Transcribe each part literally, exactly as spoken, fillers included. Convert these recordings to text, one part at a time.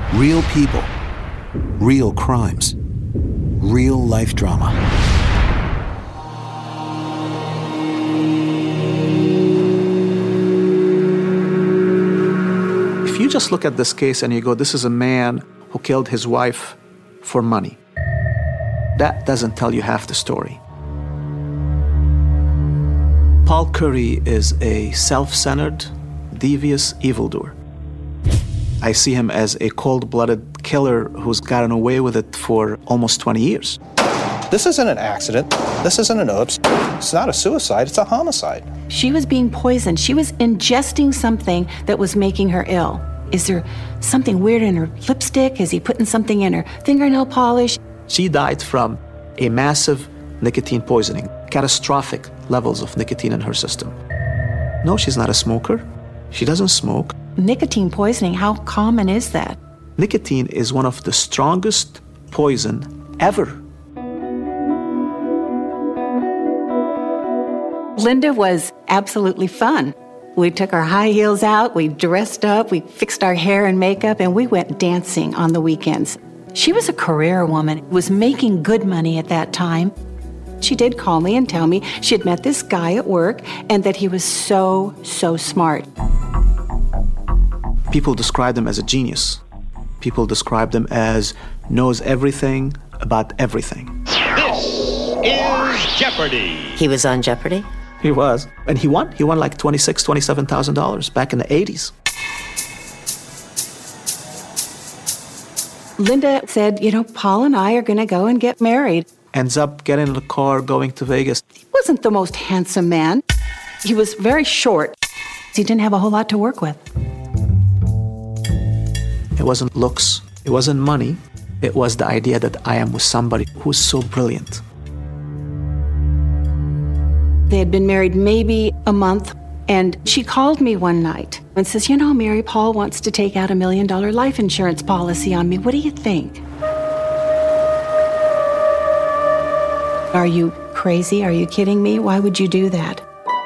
Real people, real crimes, real life drama. If you just look at this case and you go, this is a man who killed his wife for money, that doesn't tell you half the story. Paul Curry is a self-centered, devious evildoer. I see him as a cold-blooded killer who's gotten away with it for almost twenty years. This isn't an accident. This isn't an oops. It's not a suicide, it's a homicide. She was being poisoned. She was ingesting something that was making her ill. Is there something weird in her lipstick? Is he putting something in her fingernail polish? She died from a massive nicotine poisoning, catastrophic levels of nicotine in her system. No, she's not a smoker. She doesn't smoke. Nicotine poisoning, how common is that? Nicotine is one of the strongest poison ever. Linda was absolutely fun. We took our high heels out, we dressed up, we fixed our hair and makeup, and we went dancing on the weekends. She was a career woman, was making good money at that time. She did call me and tell me she had met this guy at work and that he was so, so smart. People describe him as a genius. People describe him as knows everything about everything. This is Jeopardy! He was on Jeopardy? He was. And he won. He won like twenty-six thousand dollars, twenty-seven thousand dollars back in the eighties. Linda said, you know, Paul and I are going to go and get married. Ends up getting in the car, going to Vegas. He wasn't the most handsome man. He was very short. He didn't have a whole lot to work with. It wasn't looks. It wasn't money. It was the idea that I am with somebody who's so brilliant. They had been married maybe a month, and she called me one night and says, you know, Mary, Paul wants to take out a million dollar life insurance policy on me. What do you think? Are you crazy? Are you kidding me? Why would you do that?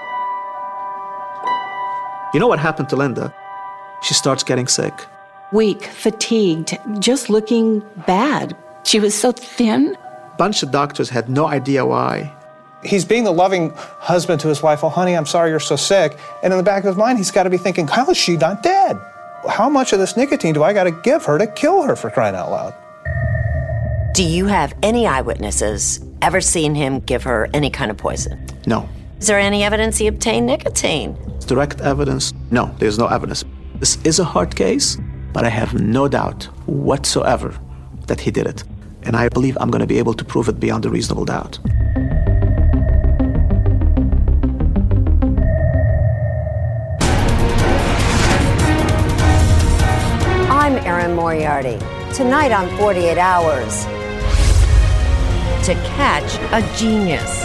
You know what happened to Linda? She starts getting sick. Weak, fatigued, just looking bad. She was so thin. Bunch of doctors had no idea why. He's being the loving husband to his wife. Oh, honey, I'm sorry you're so sick. And in the back of his mind, he's got to be thinking, how is she not dead? How much of this nicotine do I got to give her to kill her, for crying out loud? Do you have any eyewitnesses ever seen him give her any kind of poison? No. Is there any evidence he obtained nicotine? Direct evidence? No, there's no evidence. This is a hard case, but I have no doubt whatsoever that he did it. And I believe I'm going to be able to prove it beyond a reasonable doubt. I'm Erin Moriarty. Tonight on forty-eight hours. To catch a genius.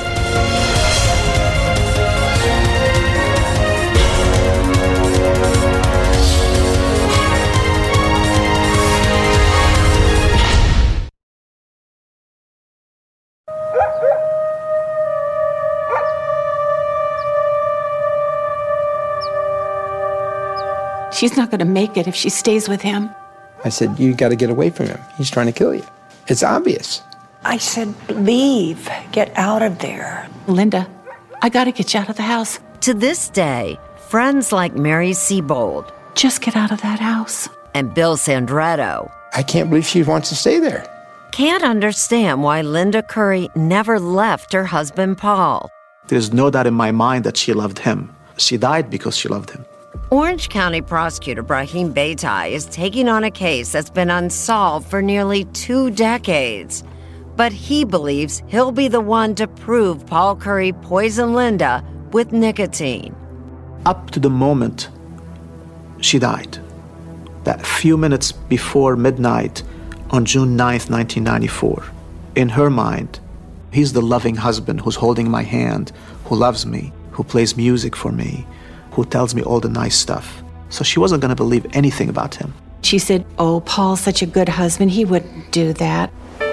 She's not going to make it if she stays with him. I said, you got to get away from him. He's trying to kill you. It's obvious. I said, leave. Get out of there. Linda, I got to get you out of the house. To this day, friends like Mary Siebold Just get out of that house. and Bill Sandretto I can't believe she wants to stay there. can't understand why Linda Curry never left her husband Paul. There's no doubt in my mind that she loved him. She died because she loved him. Orange County prosecutor Brahim Beitai is taking on a case that's been unsolved for nearly two decades. But he believes he'll be the one to prove Paul Curry poisoned Linda with nicotine. Up to the moment she died, that few minutes before midnight on June ninth, nineteen ninety-four, in her mind, he's the loving husband who's holding my hand, who loves me, who plays music for me, who tells me all the nice stuff. So she wasn't going to believe anything about him. She said, oh, Paul's such a good husband. He wouldn't do that.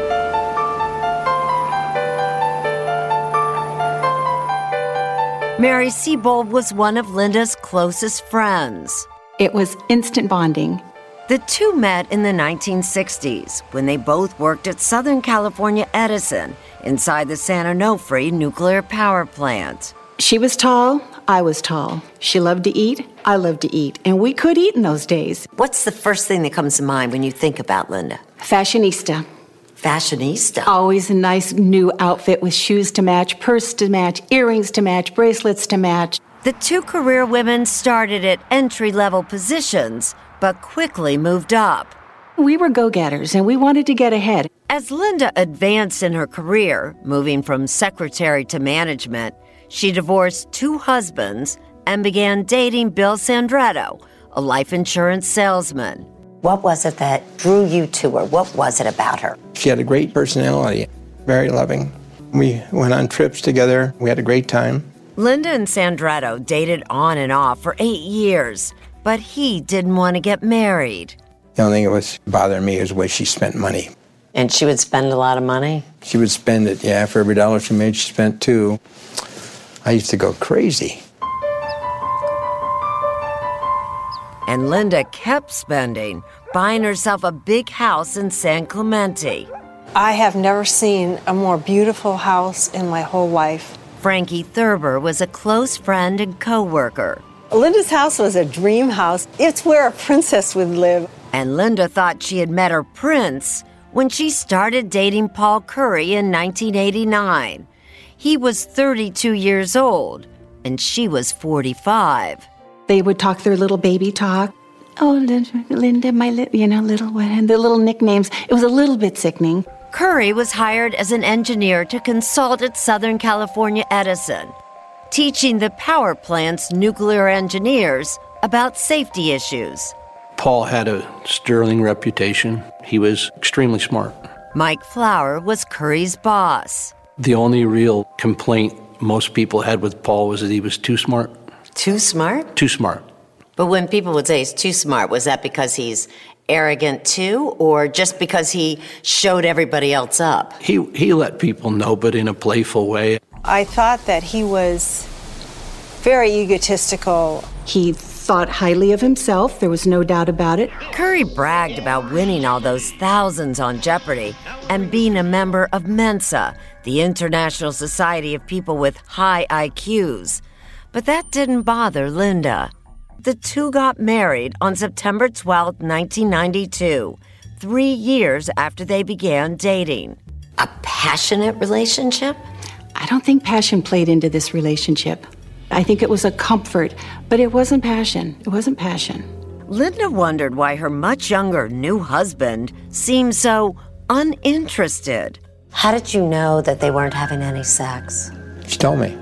Mary Siebold was one of Linda's closest friends. It was instant bonding. The two met in the nineteen sixties when they both worked at Southern California Edison inside the San Onofre nuclear power plant. She was tall, I was tall. She loved to eat, I loved to eat. And we could eat in those days. What's the first thing that comes to mind when you think about Linda? Fashionista. Fashionista? Always a nice new outfit with shoes to match, purse to match, earrings to match, bracelets to match. The two career women started at entry-level positions, but quickly moved up. We were go-getters, and we wanted to get ahead. As Linda advanced in her career, moving from secretary to management, she divorced two husbands and began dating Bill Sandretto, a life insurance salesman. What was it that drew you to her? What was it about her? She had a great personality, very loving. We went on trips together. We had a great time. Linda and Sandretto dated on and off for eight years, but he didn't want to get married. The only thing that was bothering me was the way she spent money. And she would spend a lot of money? She would spend it, yeah. For every dollar she made, she spent two. I used to go crazy. And Linda kept spending, buying herself a big house in San Clemente. I have never seen a more beautiful house in my whole life. Frankie Thurber was a close friend and co-worker. Linda's house was a dream house. It's where a princess would live. And Linda thought she had met her prince when she started dating Paul Curry in nineteen eighty-nine. He was thirty-two years old, and she was forty-five. They would talk their little baby talk. Oh, Linda, Linda my li- you know, little one, and the little nicknames. It was a little bit sickening. Curry was hired as an engineer to consult at Southern California Edison, teaching the power plant's nuclear engineers about safety issues. Paul had a sterling reputation. He was extremely smart. Mike Flower was Curry's boss. The only real complaint most people had with Paul was that he was too smart. Too smart? Too smart. But when people would say he's too smart, was that because he's arrogant too, or just because he showed everybody else up? He he let people know, but in a playful way. I thought that he was very egotistical. He thought highly of himself, there was no doubt about it. Curry bragged about winning all those thousands on Jeopardy and being a member of Mensa, the International Society of People with High I Qs. But that didn't bother Linda. The two got married on September twelfth, nineteen ninety-two, three years after they began dating. A passionate relationship? I don't think passion played into this relationship. I think it was a comfort, but it wasn't passion. It wasn't passion. Linda wondered why her much younger new husband seemed so uninterested. How did you know that they weren't having any sex? She told me.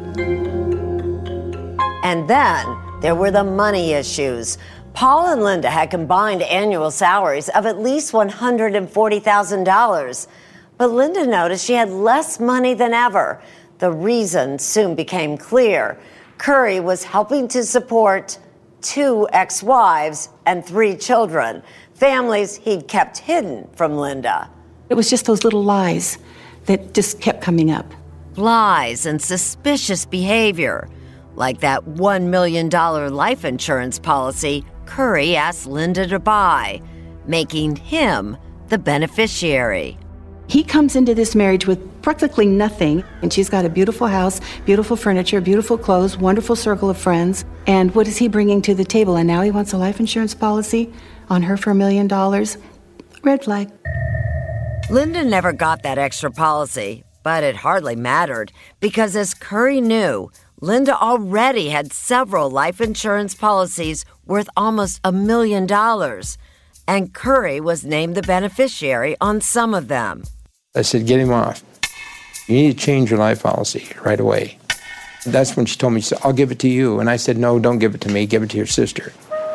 And then there were the money issues. Paul and Linda had combined annual salaries of at least one hundred forty thousand dollars. But Linda noticed she had less money than ever. The reason soon became clear. Curry was helping to support two ex-wives and three children, families he'd kept hidden from Linda. It was just those little lies that just kept coming up. Lies and suspicious behavior, like that one million dollars life insurance policy Curry asked Linda to buy, making him the beneficiary. He comes into this marriage with practically nothing, and she's got a beautiful house, beautiful furniture, beautiful clothes, wonderful circle of friends. And what is he bringing to the table? And now he wants a life insurance policy on her for a million dollars? Red flag. Linda never got that extra policy, but it hardly mattered because, as Curry knew, Linda already had several life insurance policies worth almost a million dollars, and Curry was named the beneficiary on some of them. I said, get him off. You need to change your life policy right away. That's when she told me, she said, I'll give it to you. And I said, no, don't give it to me. Give it to your sister.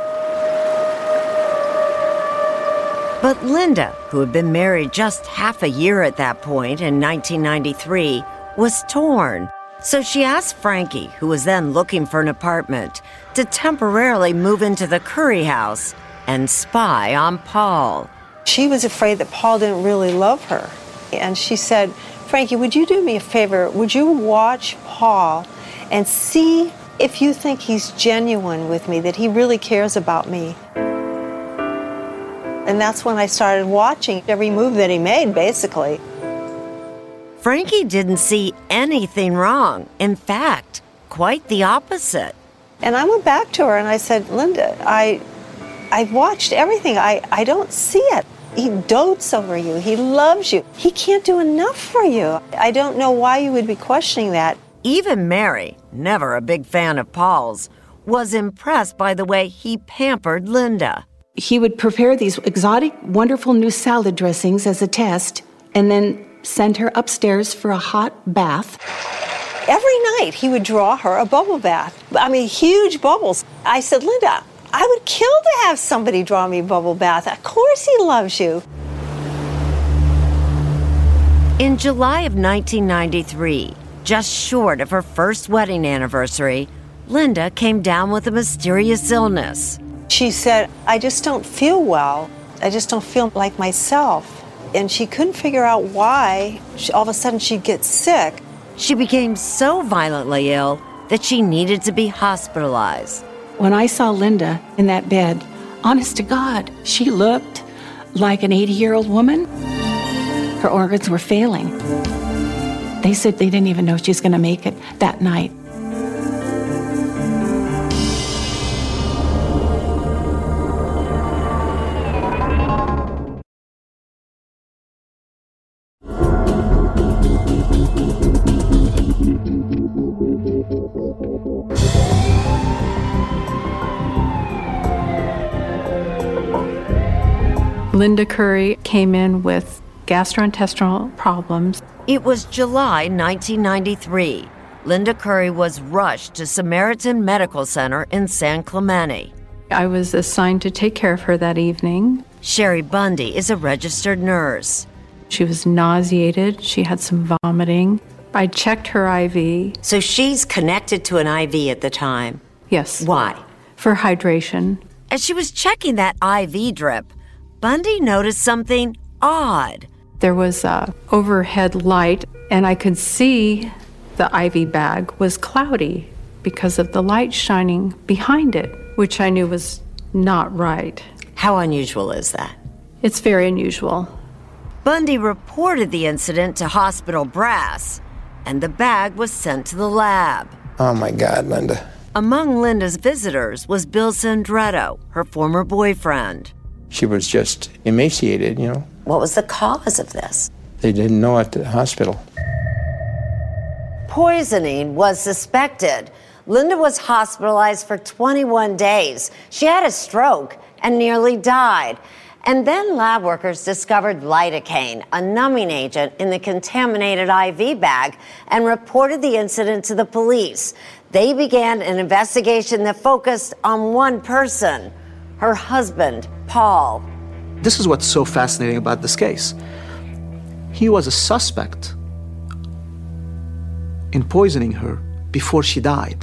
But Linda, who had been married just half a year at that point in nineteen ninety-three, was torn. So she asked Frankie, who was then looking for an apartment, to temporarily move into the Curry house and spy on Paul. She was afraid that Paul didn't really love her. And she said, Frankie, would you do me a favor? Would you watch Paul and see if you think he's genuine with me, that he really cares about me? And that's when I started watching every move that he made, basically. Frankie didn't see anything wrong. In fact, quite the opposite. And I went back to her and I said, Linda, I, I've watched everything. I, I don't see it. He dotes over you. He loves you. He can't do enough for you. I don't know why you would be questioning that. Even Mary, never a big fan of Paul's, was impressed by the way he pampered Linda. He would prepare these exotic, wonderful new salad dressings as a test and then send her upstairs for a hot bath. Every night he would draw her a bubble bath. I mean, huge bubbles. I said, Linda, I would kill to have somebody draw me a bubble bath. Of course he loves you. In July of nineteen ninety-three, just short of her first wedding anniversary, Linda came down with a mysterious illness. She said, I just don't feel well. I just don't feel like myself. And she couldn't figure out why she, all of a sudden she'd get sick. She became so violently ill that she needed to be hospitalized. When I saw Linda in that bed, honest to God, she looked like an eighty-year-old woman. Her organs were failing. They said they didn't even know she was going to make it that night. Linda Curry came in with gastrointestinal problems. It was July nineteen ninety-three. Linda Curry was rushed to Samaritan Medical Center in San Clemente. I was assigned to take care of her that evening. Sherry Bundy is a registered nurse. She was nauseated. She had some vomiting. I checked her I V. So she's connected to an I V at the time? Yes. Why? For hydration. As she was checking that I V drip, Bundy noticed something odd. There was a overhead light, and I could see the I V bag was cloudy because of the light shining behind it, which I knew was not right. How unusual is that? It's very unusual. Bundy reported the incident to hospital brass, and the bag was sent to the lab. Oh my God, Linda. Among Linda's visitors was Bill Sandretto, her former boyfriend. She was just emaciated, you know. What was the cause of this? They didn't know at the hospital. Poisoning was suspected. Linda was hospitalized for twenty-one days. She had a stroke and nearly died. And then lab workers discovered lidocaine, a numbing agent, in the contaminated I V bag and reported the incident to the police. They began an investigation that focused on one person, her husband, Paul. This is what's so fascinating about this case. He was a suspect in poisoning her before she died.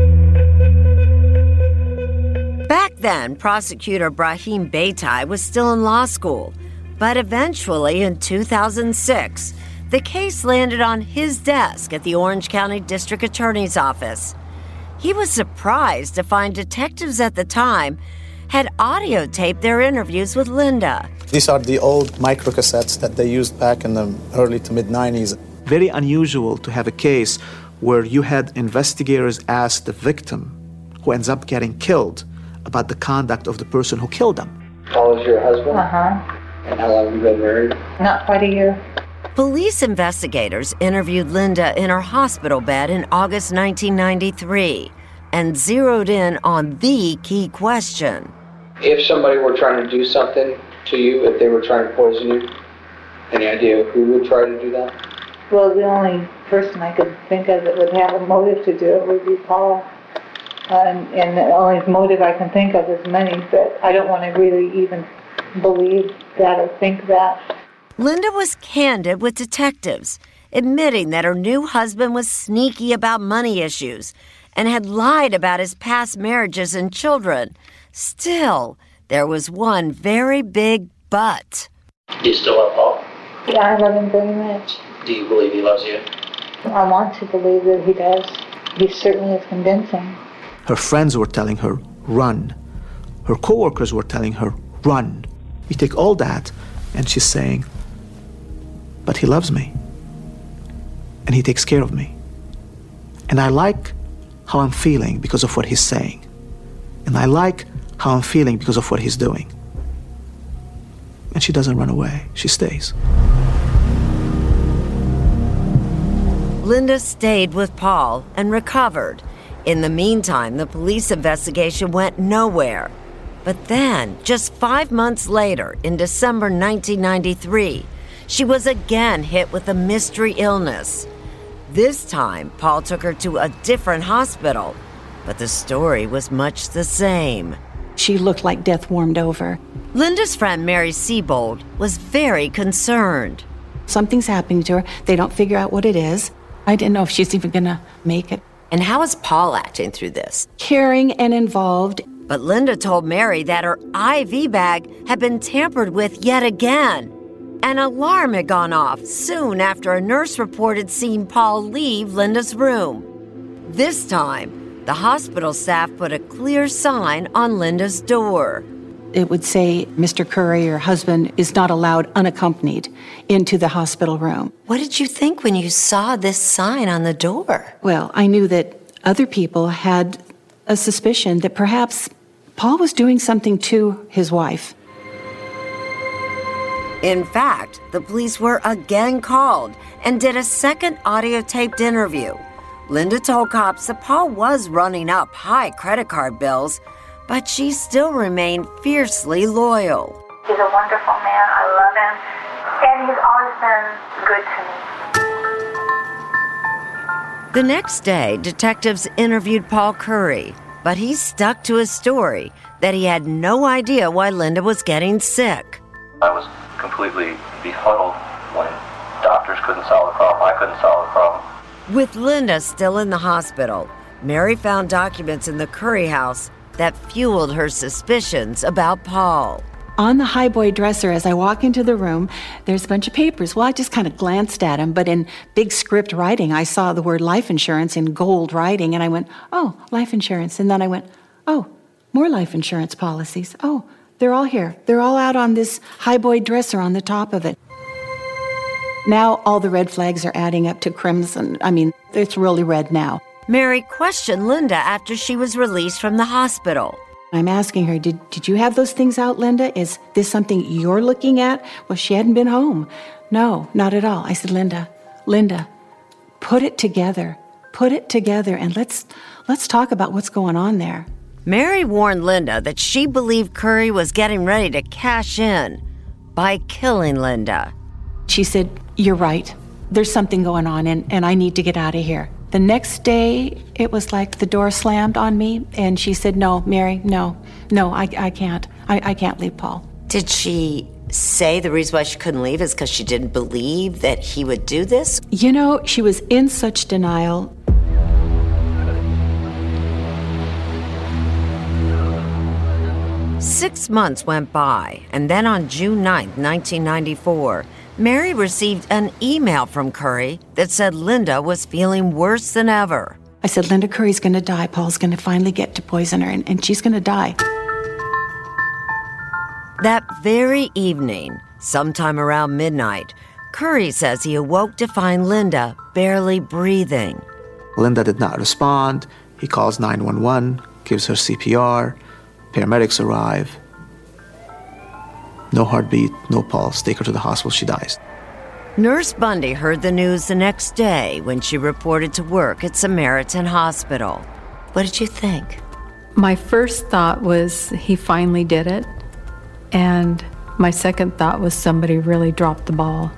Back then, prosecutor Brahim Beitai was still in law school, but eventually in two thousand six, the case landed on his desk at the Orange County District Attorney's Office. He was surprised to find detectives at the time had audio taped their interviews with Linda. These are the old microcassettes that they used back in the early to mid nineties. Very unusual to have a case where you had investigators ask the victim, who ends up getting killed, about the conduct of the person who killed them. Paul is your husband? Uh-huh. And how long have you been married? Not quite a year. Police investigators interviewed Linda in her hospital bed in August nineteen ninety-three and zeroed in on the key question. If somebody were trying to do something to you, if they were trying to poison you, any idea who would try to do that? Well, the only person I could think of that would have a motive to do it would be Paul. Uh, and, and the only motive I can think of is money, but I don't want to really even believe that or think that. Linda was candid with detectives, admitting that her new husband was sneaky about money issues and had lied about his past marriages and children. Still, there was one very big but. Do you still love Paul? Yeah, I love him very much. Do you believe he loves you? I want to believe that he does. He certainly is convincing. Her friends were telling her, run. Her coworkers were telling her, run. You take all that, and she's saying, but he loves me, and he takes care of me. And I like how I'm feeling because of what he's saying. And I like how I'm feeling because of what he's doing. And she doesn't run away, she stays. Linda stayed with Paul and recovered. In the meantime, the police investigation went nowhere. But then, just five months later, in December nineteen ninety-three, she was again hit with a mystery illness. This time, Paul took her to a different hospital, but the story was much the same. She looked like death warmed over. Linda's friend Mary Siebold was very concerned. Something's happening to her. They don't figure out what it is. I didn't know if she's even gonna make it. And how is Paul acting through this? Caring and involved. But Linda told Mary that her I V bag had been tampered with yet again. An alarm had gone off soon after a nurse reported seeing Paul leave Linda's room. This time, the hospital staff put a clear sign on Linda's door. It would say, Mister Curry, your husband, is not allowed unaccompanied into the hospital room. What did you think when you saw this sign on the door? Well, I knew that other people had a suspicion that perhaps Paul was doing something to his wife. In fact, the police were again called and did a second audio-taped interview. Linda told cops that Paul was running up high credit card bills, but she still remained fiercely loyal. He's a wonderful man. I love him. And he's always been good to me. The next day, detectives interviewed Paul Curry, but he stuck to his story that he had no idea why Linda was getting sick. I was completely befuddled when doctors couldn't solve the problem. I couldn't solve the problem. With Linda still in the hospital, Mary found documents in the Curry house that fueled her suspicions about Paul. On the highboy dresser, as I walk into the room, there's a bunch of papers. Well, I just kind of glanced at them, but in big script writing, I saw the word life insurance in gold writing, and I went, oh, life insurance. And then I went, oh, more life insurance policies. Oh, they're all here. They're all out on this highboy dresser on the top of it. Now all the red flags are adding up to crimson. I mean, it's really red now. Mary questioned Linda after she was released from the hospital. I'm asking her, did, did you have those things out, Linda? Is this something you're looking at? Well, she hadn't been home. No, not at all. I said, Linda, Linda, put it together. Put it together and let's let's talk about what's going on there. Mary warned Linda that she believed Curry was getting ready to cash in by killing Linda. She said, you're right. There's something going on and, and I need to get out of here. The next day, it was like the door slammed on me, and she said, no, Mary, no, no, I, I can't. I, I can't leave Paul. Did she say the reason why she couldn't leave is because she didn't believe that he would do this? You know, she was in such denial. Six months went by, and then on June ninth, nineteen ninety-four, Mary received an email from Curry that said Linda was feeling worse than ever. I said, Linda Curry's going to die. Paul's going to finally get to poison her, and, and she's going to die. That very evening, sometime around midnight, Curry says he awoke to find Linda barely breathing. Linda did not respond. He calls nine one one, gives her C P R. Paramedics arrive. No heartbeat, no pulse. Take her to the hospital, she dies. Nurse Bundy heard the news the next day when she reported to work at Samaritan Hospital. What did you think? My first thought was he finally did it. And my second thought was somebody really dropped the ball.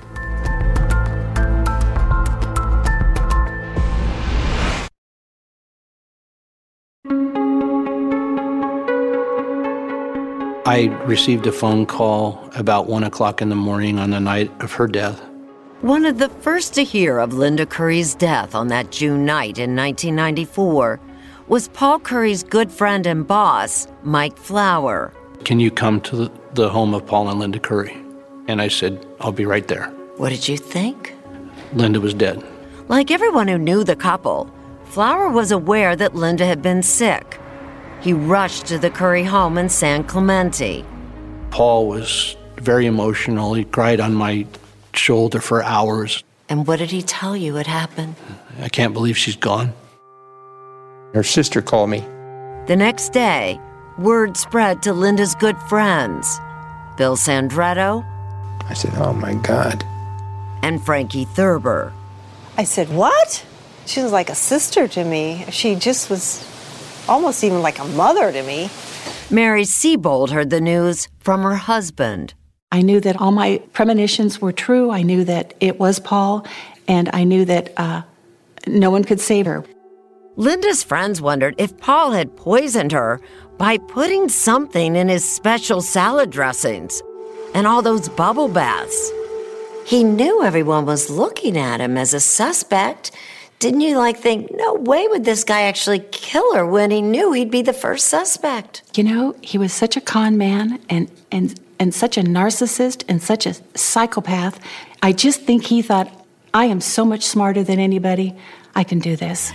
I received a phone call about one o'clock in the morning on the night of her death. One of the first to hear of Linda Curry's death on that June night in nineteen ninety-four was Paul Curry's good friend and boss, Mike Flower. Can you come to the, the home of Paul and Linda Curry? And I said, I'll be right there. What did you think? Linda was dead. Like everyone who knew the couple, Flower was aware that Linda had been sick. He rushed to the Curry home in San Clemente. Paul was very emotional. He cried on my shoulder for hours. And what did he tell you had happened? I can't believe she's gone. Her sister called me. The next day, word spread to Linda's good friends, Bill Sandretto. I said, oh my God. And Frankie Thurber. I said, what? She was like a sister to me. She just was almost even like a mother to me. Mary Siebold heard the news from her husband. I knew that all my premonitions were true. I knew that it was Paul, and I knew that uh, no one could save her. Linda's friends wondered if Paul had poisoned her by putting something in his special salad dressings and all those bubble baths. He knew everyone was looking at him as a suspect. Didn't you, like, think, no way would this guy actually kill her when he knew he'd be the first suspect? You know, he was such a con man and, and, and such a narcissist and such a psychopath. I just think he thought, I am so much smarter than anybody. I can do this.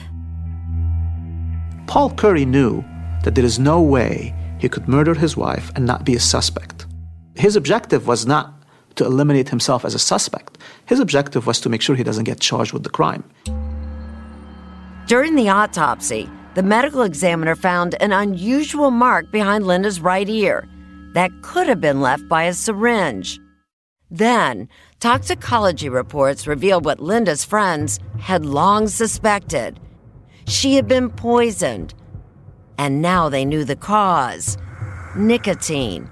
Paul Curry knew that there is no way he could murder his wife and not be a suspect. His objective was not to eliminate himself as a suspect. His objective was to make sure he doesn't get charged with the crime. During the autopsy, the medical examiner found an unusual mark behind Linda's right ear that could have been left by a syringe. Then, toxicology reports revealed what Linda's friends had long suspected. She had been poisoned, and now they knew the cause: nicotine.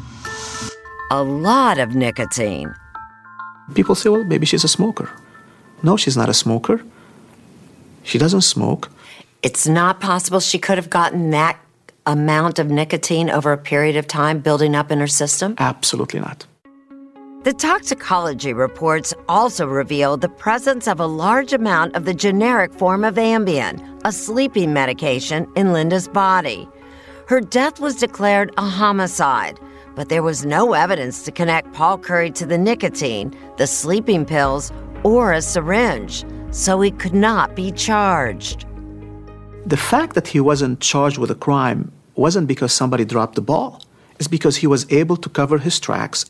A lot of nicotine. People say, well, maybe she's a smoker. No, she's not a smoker. She doesn't smoke. It's not possible she could have gotten that amount of nicotine over a period of time building up in her system? Absolutely not. The toxicology reports also revealed the presence of a large amount of the generic form of Ambien, a sleeping medication, in Linda's body. Her death was declared a homicide, but there was no evidence to connect Paul Curry to the nicotine, the sleeping pills, or a syringe, so he could not be charged. The fact that he wasn't charged with a crime wasn't because somebody dropped the ball. It's because he was able to cover his tracks.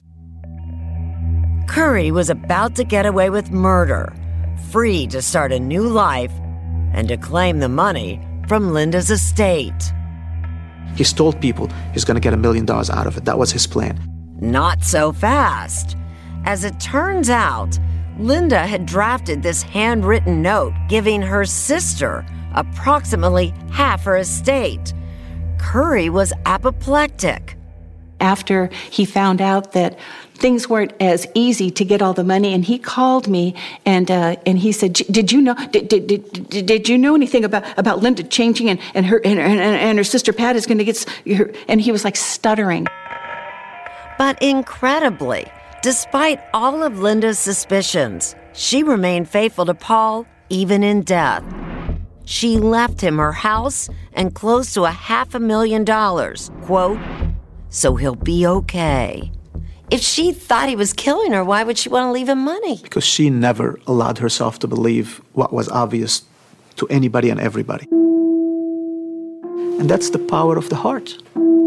Curry was about to get away with murder, free to start a new life, and to claim the money from Linda's estate. He told people he's going to get a million dollars out of it. That was his plan. Not so fast. As it turns out, Linda had drafted this handwritten note giving her sister approximately half her estate. Curry was apoplectic. After he found out that things weren't as easy to get all the money, and he called me and uh, and he said, "Did you know? Did did did, did you know anything about, about Linda changing and and her and, and, and her sister Pat is going to get?" Her, and he was like stuttering. But incredibly, despite all of Linda's suspicions, she remained faithful to Paul even in death. She left him her house and close to a half a million dollars, quote, "so he'll be okay." If she thought he was killing her, why would she want to leave him money? Because she never allowed herself to believe what was obvious to anybody and everybody. And that's the power of the heart.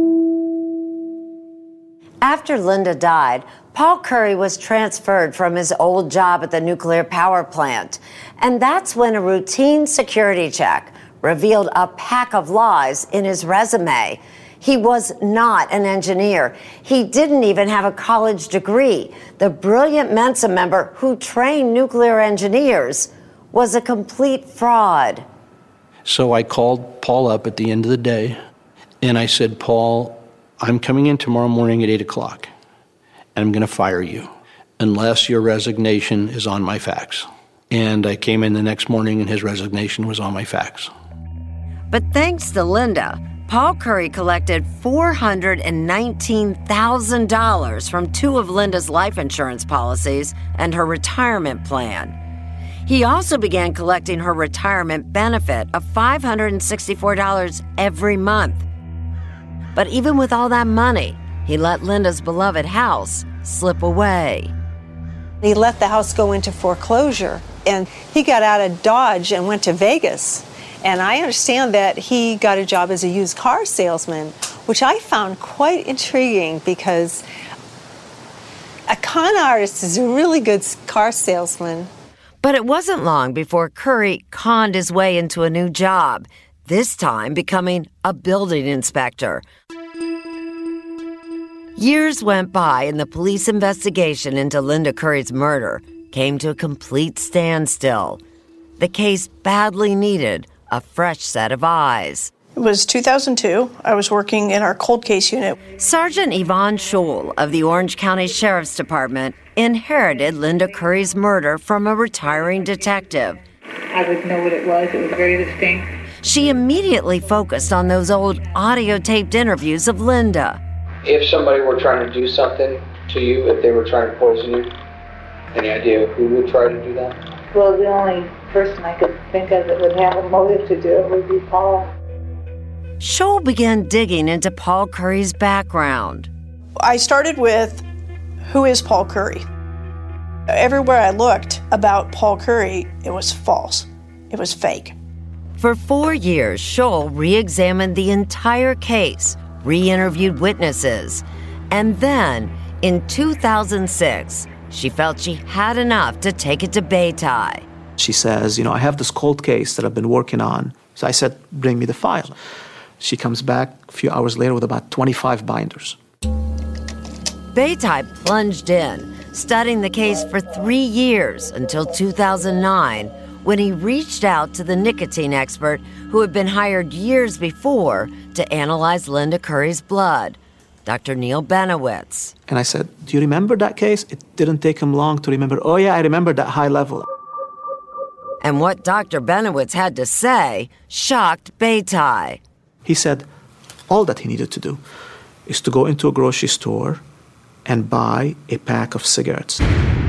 After Linda died, Paul Curry was transferred from his old job at the nuclear power plant. And that's when a routine security check revealed a pack of lies in his resume. He was not an engineer. He didn't even have a college degree. The brilliant Mensa member who trained nuclear engineers was a complete fraud. So I called Paul up at the end of the day, and I said, "Paul, I'm coming in tomorrow morning at eight o'clock, and I'm going to fire you unless your resignation is on my fax." And I came in the next morning, and his resignation was on my fax. But thanks to Linda, Paul Curry collected four hundred nineteen thousand dollars from two of Linda's life insurance policies and her retirement plan. He also began collecting her retirement benefit of five hundred sixty-four dollars every month. But even with all that money, he let Linda's beloved house slip away. He let the house go into foreclosure, and he got out of Dodge and went to Vegas. And I understand that he got a job as a used car salesman, which I found quite intriguing because A con artist is a really good car salesman. But it wasn't long before Curry conned his way into a new job, this time becoming a building inspector. Years went by and the police investigation into Linda Curry's murder came to a complete standstill. The case badly needed a fresh set of eyes. It was two thousand two. I was working in our cold case unit. Sergeant Yvonne Scholl of the Orange County Sheriff's Department inherited Linda Curry's murder from a retiring detective. I would know what it was. It was very distinct. She immediately focused on those old audio-taped interviews of Linda. If somebody were trying to do something to you, if they were trying to poison you, any idea who would try to do that? Well, the only person I could think of that would have a motive to do it would be Paul. Scholl began digging into Paul Curry's background. I started with, who is Paul Curry? Everywhere I looked about Paul Curry, it was false. It was fake. For four years, Scholl re-examined the entire case, re-interviewed witnesses, and then, in two thousand six, she felt she had enough to take it to Beitai. She says, you know, I have this cold case that I've been working on. So I said, bring me the file. She comes back a few hours later with about twenty-five binders. Beitai plunged in, studying the case for three years until two thousand nine, when he reached out to the nicotine expert who had been hired years before to analyze Linda Curry's blood, Doctor Neil Benowitz. And I said, do you remember that case? It didn't take him long to remember. Oh, yeah, I remember that high level. And what Doctor Benowitz had to say shocked Beitai. He said all that he needed to do is to go into a grocery store and buy a pack of cigarettes.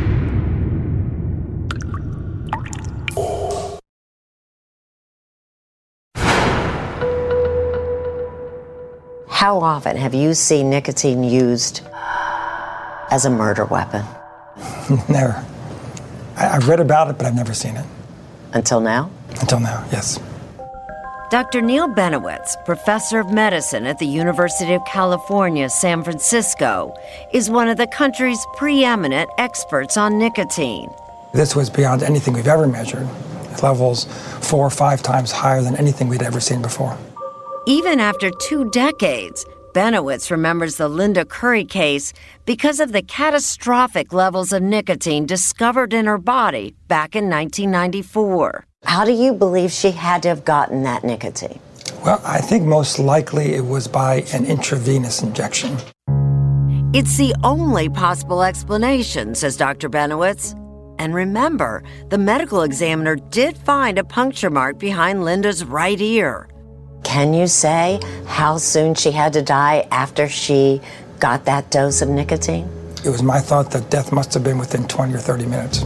How often have you seen nicotine used as a murder weapon? Never. I, I've read about it, but I've never seen it. Until now? Until now, yes. Doctor Neil Benowitz, professor of medicine at the University of California, San Francisco, is one of the country's preeminent experts on nicotine. This was beyond anything we've ever measured. Levels four or five times higher than anything we'd ever seen before. Even after two decades, Benowitz remembers the Linda Curry case because of the catastrophic levels of nicotine discovered in her body back in nineteen ninety-four. How do you believe she had to have gotten that nicotine? Well, I think most likely it was by an intravenous injection. It's the only possible explanation, says Doctor Benowitz. And remember, the medical examiner did find a puncture mark behind Linda's right ear. Can you say how soon she had to die after she got that dose of nicotine? It was my thought that death must have been within twenty or thirty minutes.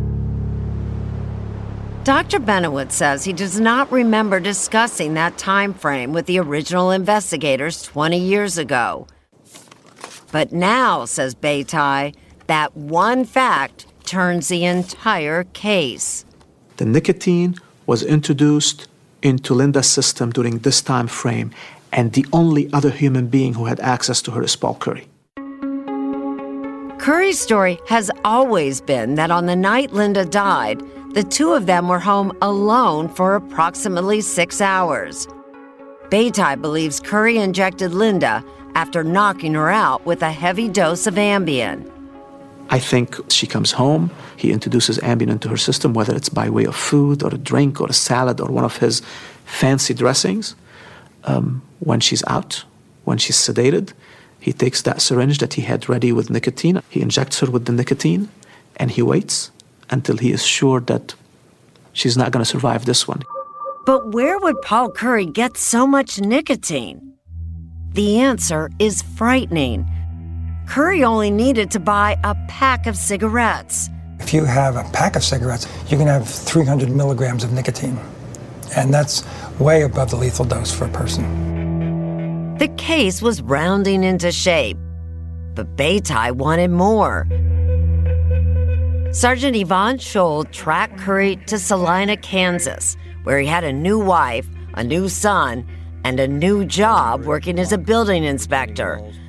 Doctor Benowitz says he does not remember discussing that time frame with the original investigators twenty years ago. But now, says Beitai, that one fact turns the entire case. The nicotine was introduced into Linda's system during this time frame, and the only other human being who had access to her is Paul Curry. Curry's story has always been that on the night Linda died, the two of them were home alone for approximately six hours. Beitai believes Curry injected Linda after knocking her out with a heavy dose of Ambien. I think she comes home, he introduces Ambien into her system, whether it's by way of food or a drink or a salad or one of his fancy dressings. Um, when she's out, when she's sedated, he takes that syringe that he had ready with nicotine, he injects her with the nicotine, and he waits until he is sure that she's not going to survive this one. But where would Paul Curry get so much nicotine? The answer is frightening. Curry only needed to buy a pack of cigarettes. If you have a pack of cigarettes, you can have three hundred milligrams of nicotine. And that's way above the lethal dose for a person. The case was rounding into shape, but Beitai wanted more. Sergeant Yvonne Scholl tracked Curry to Salina, Kansas, where he had a new wife, a new son, and a new job working as a building inspector.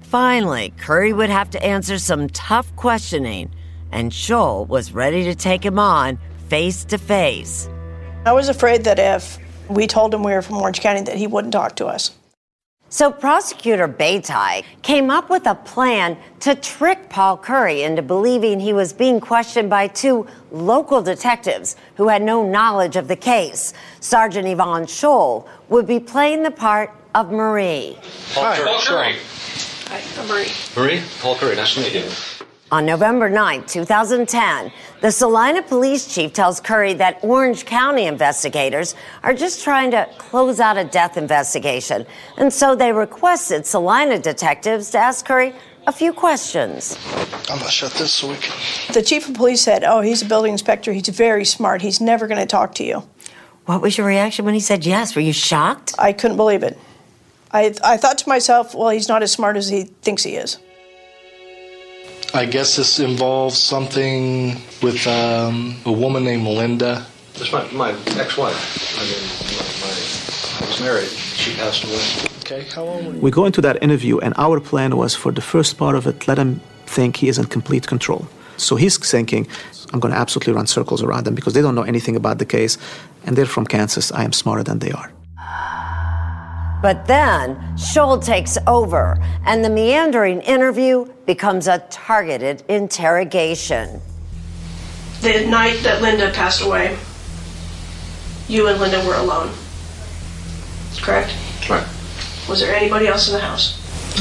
Finally, Curry would have to answer some tough questioning, and Scholl was ready to take him on face to face. I was afraid that if we told him we were from Orange County that he wouldn't talk to us. So Prosecutor Beitai came up with a plan to trick Paul Curry into believing he was being questioned by two local detectives who had no knowledge of the case. Sergeant Yvonne Scholl would be playing the part of Marie. Paul Curry. Paul Curry. Hi, I'm Marie. Marie? Paul Curry, nice to meet you. On November ninth, two thousand ten, the Salina police chief tells Curry that Orange County investigators are just trying to close out a death investigation. And so they requested Salina detectives to ask Curry a few questions. I'm gonna shut this so we can... The chief of police said, oh, he's a building inspector. He's very smart. He's never going to talk to you. What was your reaction when he said yes? Were you shocked? I couldn't believe it. I, I thought to myself, well, he's not as smart as he thinks he is. I guess this involves something with um, a woman named Linda. That's my, my ex-wife. I mean, my, my, I was married. She passed away. Okay, how long were you? We go into that interview, and our plan was for the first part of it, let him think he is in complete control. So he's thinking, I'm going to absolutely run circles around them because they don't know anything about the case, and they're from Kansas. I am smarter than they are. But then Scholl takes over, and the meandering interview becomes a targeted interrogation. The night that Linda passed away, you and Linda were alone, correct? Right. Was there anybody else in the house?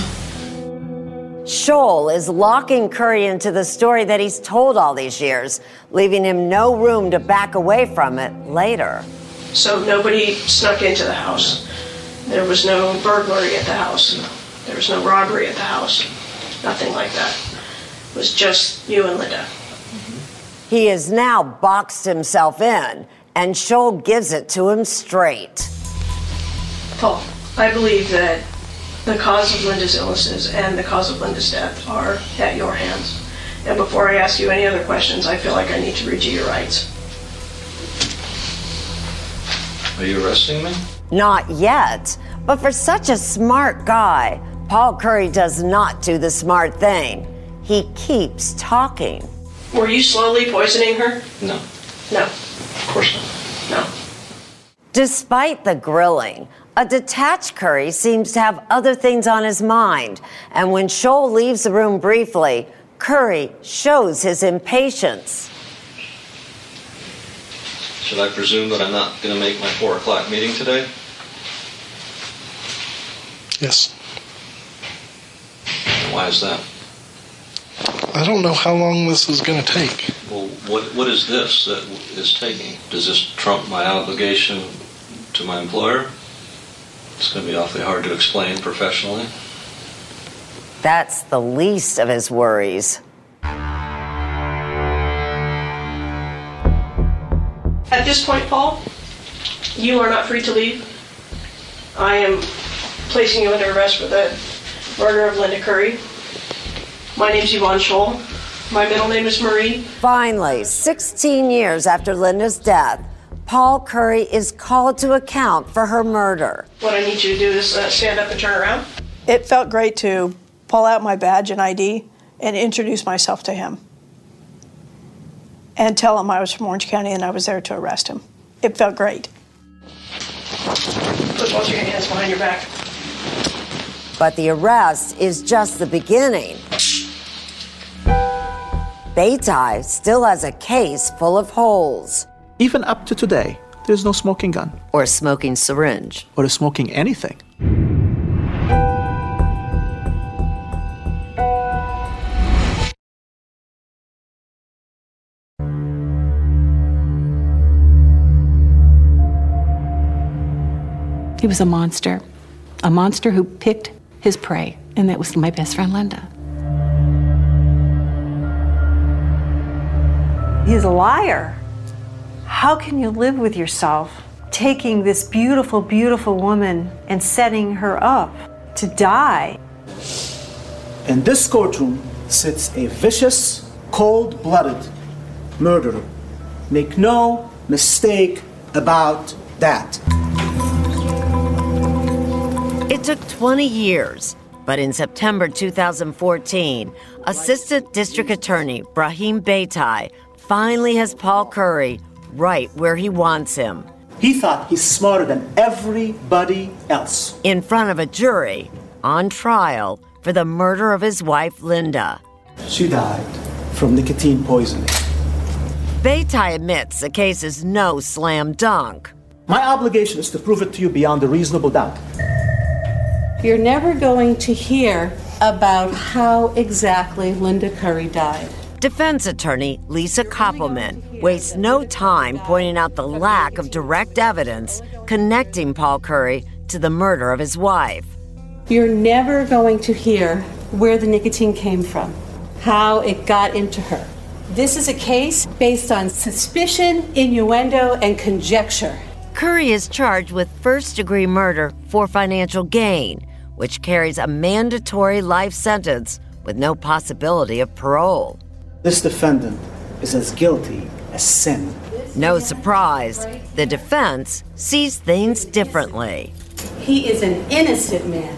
Scholl is locking Curry into the story that he's told all these years, leaving him no room to back away from it later. So nobody snuck into the house. There was no burglary at the house. There was no robbery at the house. Nothing like that. It was just you and Linda. He has now boxed himself in, and Scholl gives it to him straight. Paul, I believe that the cause of Linda's illnesses and the cause of Linda's death are at your hands. And before I ask you any other questions, I feel like I need to read you your rights. Are you arresting me? Not yet, but for such a smart guy, Paul Curry does not do the smart thing. He keeps talking. Were you slowly poisoning her? No. No. Of course not. No. Despite the grilling, a detached Curry seems to have other things on his mind. And when Scholl leaves the room briefly, Curry shows his impatience. Should I presume that I'm not going to make my four o'clock meeting today? Yes. Why is that? I don't know how long this is going to take. Well, what what is this that is taking? Does this trump my obligation to my employer? It's going to be awfully hard to explain professionally. That's the least of his worries. At this point, Paul, you are not free to leave. I am placing you under arrest for the murder of Linda Curry. My name's Yvonne Scholl. My middle name is Marie. Finally, sixteen years after Linda's death, Paul Curry is called to account for her murder. What I need you to do is uh, stand up and turn around. It felt great to pull out my badge and I D and introduce myself to him. And tell him I was from Orange County and I was there to arrest him. It felt great. Put both your hands behind your back. But the arrest is just the beginning. Beitai still has a case full of holes. Even up to today, there's no smoking gun. Or a smoking syringe. Or a smoking anything. He was a monster, a monster who picked his prey, and that was my best friend, Linda. He's a liar. How can you live with yourself taking this beautiful, beautiful woman and setting her up to die? In this courtroom sits a vicious, cold-blooded murderer. Make no mistake about that. It took twenty years, But in September two thousand fourteen, Assistant District Attorney Brahim Beitai finally has Paul Curry right where he wants him. He thought he's smarter than everybody else. In front of a jury, on trial for the murder of his wife, Linda. She died from nicotine poisoning. Beitai admits the case is no slam dunk. My obligation is to prove it to you beyond a reasonable doubt. You're never going to hear about how exactly Linda Curry died. Defense attorney Lisa Koppelman wastes no time pointing out the lack of direct evidence connecting Paul Curry to the murder of his wife. You're never going to hear where the nicotine came from, how it got into her. This is a case based on suspicion, innuendo, and conjecture. Curry is charged with first-degree murder for financial gain, which carries a mandatory life sentence with no possibility of parole. This defendant is as guilty as sin. No surprise, the defense sees things differently. He is an innocent man.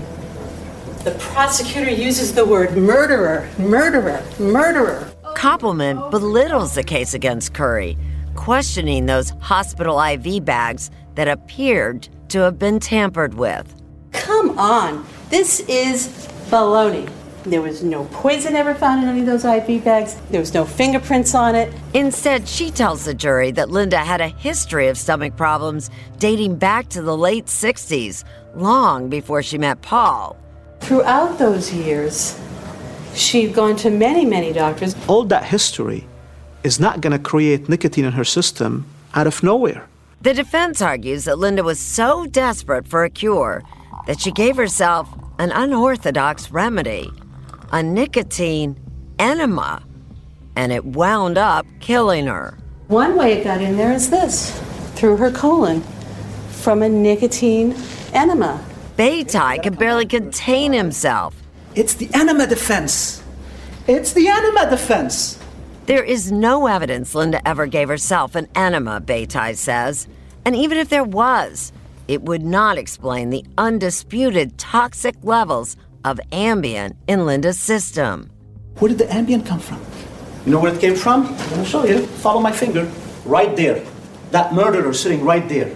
The prosecutor uses the word murderer, murderer, murderer. Koppelman belittles the case against Curry, questioning those hospital I V bags that appeared to have been tampered with. Come on, this is baloney. There was no poison ever found in any of those I V bags. There was no fingerprints on it. Instead, she tells the jury that Linda had a history of stomach problems dating back to the late sixties, long before she met Paul. Throughout those years, she'd gone to many, many doctors. All that history is not going to create nicotine in her system out of nowhere. The defense argues that Linda was so desperate for a cure that she gave herself an unorthodox remedy, a nicotine enema, and it wound up killing her. One way it got in there is this, through her colon, from a nicotine enema. Beitai could barely contain himself. It's the enema defense. It's the enema defense. There is no evidence Linda ever gave herself an enema, Beitai says. And even if there was, it would not explain the undisputed toxic levels of Ambien in Linda's system. Where did the Ambien come from? You know where it came from? I'm going to show you. Follow my finger. Right there. That murderer sitting right there.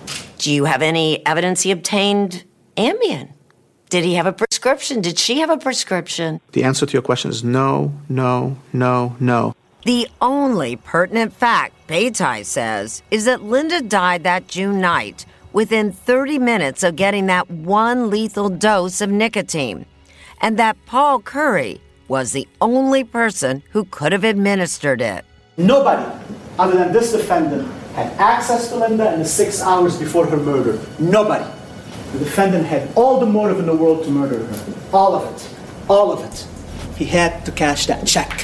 Do you have any evidence he obtained Ambien? Did he have a prescription? Did she have a prescription? The answer to your question is no, no, no, no. The only pertinent fact, Beitai says, is that Linda died that June night within thirty minutes of getting that one lethal dose of nicotine, and that Paul Curry was the only person who could have administered it. Nobody, other than this defendant, had access to Linda in the six hours before her murder. Nobody. The defendant had all the motive in the world to murder her. All of it. All of it. He had to cash that check.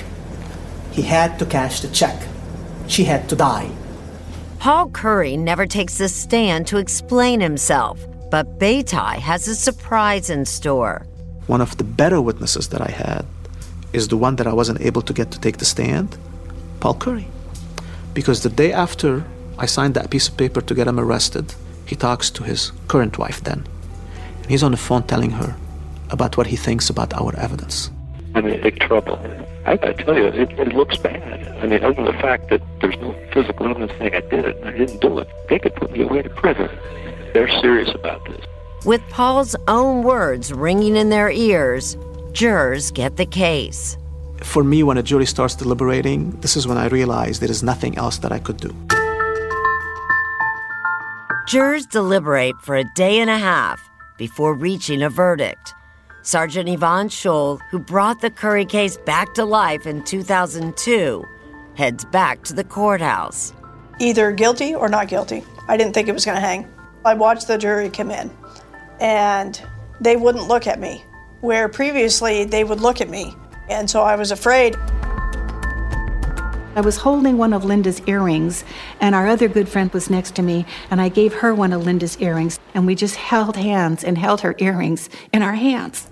He had to cash the check. She had to die. Paul Curry never takes the stand to explain himself, but Beitai has a surprise in store. One of the better witnesses that I had is the one that I wasn't able to get to take the stand, Paul Curry. Because the day after I signed that piece of paper to get him arrested, he talks to his current wife then. And he's on the phone telling her about what he thinks about our evidence. I'm in big trouble. I, I tell you, it, it looks bad. I mean, other than the fact that there's no physical evidence saying I did it and I didn't do it, they could put me away to prison. They're serious about this. With Paul's own words ringing in their ears, jurors get the case. For me, when a jury starts deliberating, this is when I realize there is nothing else that I could do. Jurors deliberate for a day and a half before reaching a verdict. Sergeant Yvonne Scholl, who brought the Curry case back to life in two thousand two, heads back to the courthouse. Either guilty or not guilty. I didn't think it was going to hang. I watched the jury come in, and they wouldn't look at me, where previously they would look at me. And so I was afraid. I was holding one of Linda's earrings, and our other good friend was next to me, and I gave her one of Linda's earrings, and we just held hands and held her earrings in our hands.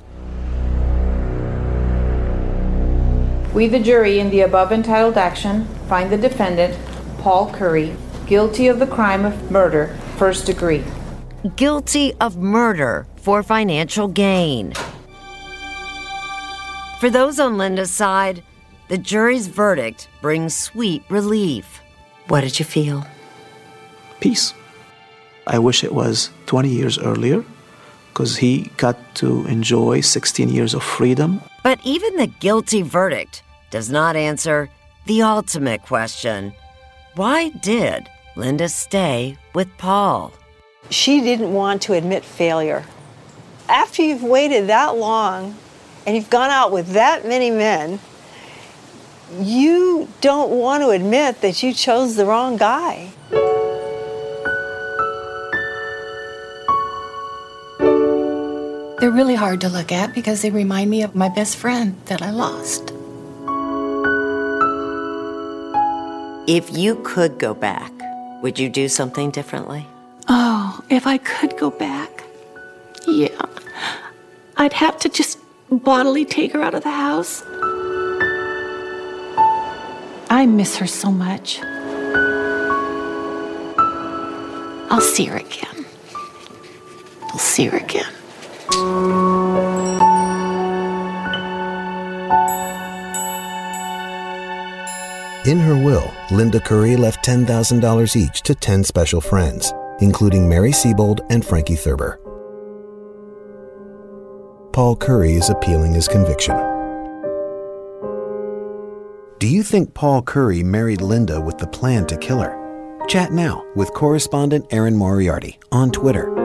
We, the jury, in the above entitled action, find the defendant, Paul Curry, guilty of the crime of murder, first degree. Guilty of murder for financial gain. For those on Linda's side, the jury's verdict brings sweet relief. What did you feel? Peace. I wish it was twenty years earlier, because he got to enjoy sixteen years of freedom. But even the guilty verdict does not answer the ultimate question. Why did Linda stay with Paul? She didn't want to admit failure. After you've waited that long and you've gone out with that many men, you don't want to admit that you chose the wrong guy. They're really hard to look at because they remind me of my best friend that I lost. If you could go back, would you do something differently? Oh, if I could go back. Yeah. I'd have to just bodily take her out of the house. I miss her so much. I'll see her again. I'll see her again. In her will, Linda Curry left ten thousand dollars each to ten special friends, including Mary Siebold and Frankie Thurber. Paul Curry is appealing his conviction. Do you think Paul Curry married Linda with the plan to kill her? Chat now with correspondent Erin Moriarty on Twitter